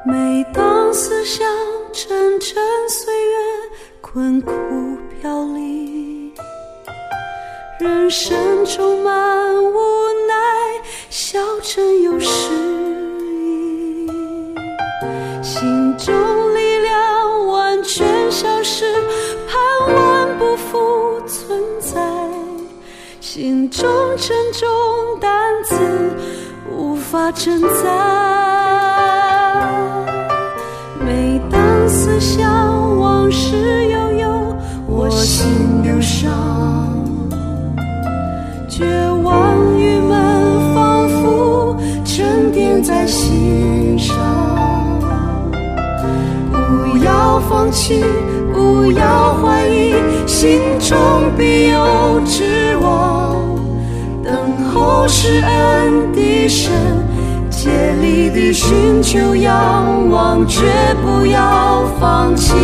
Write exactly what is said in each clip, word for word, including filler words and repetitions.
每当思想沉沉岁月困苦飘零，人生充满无奈，消沉又失意，心中力量完全消失，盼望不复存在，心中沉重担子无法承载。每当思想往事悠悠，我心忧伤，绝望郁闷仿佛沉淀在心上。不要放弃，不要怀疑，心中必有指望，等候施恩的神，竭力地寻求仰望，绝不要放弃。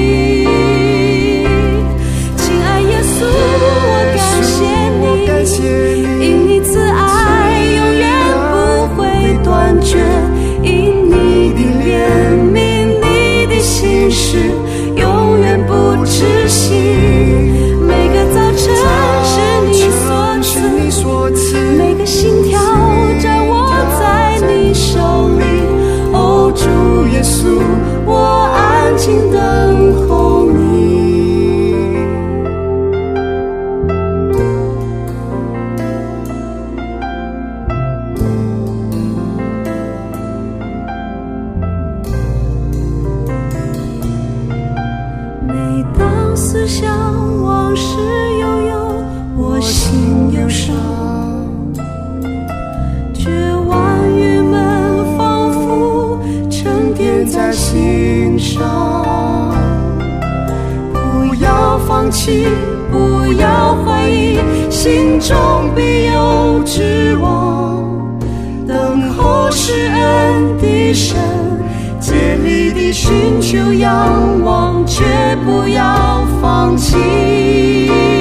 亲爱耶稣，我感谢你，因你慈爱永远不会断绝，因你的怜悯，你的心事永远不止息。每个早晨是你所赐，每个心跳掌握在你手里。哦，主耶稣，我安静等候你。每当思想往事悠悠，我心忧伤，绝望郁闷仿佛沉淀在心上。不要放弃，不要怀疑，心中必有指望，等候施恩的神，竭力地寻求仰望，绝不要放弃。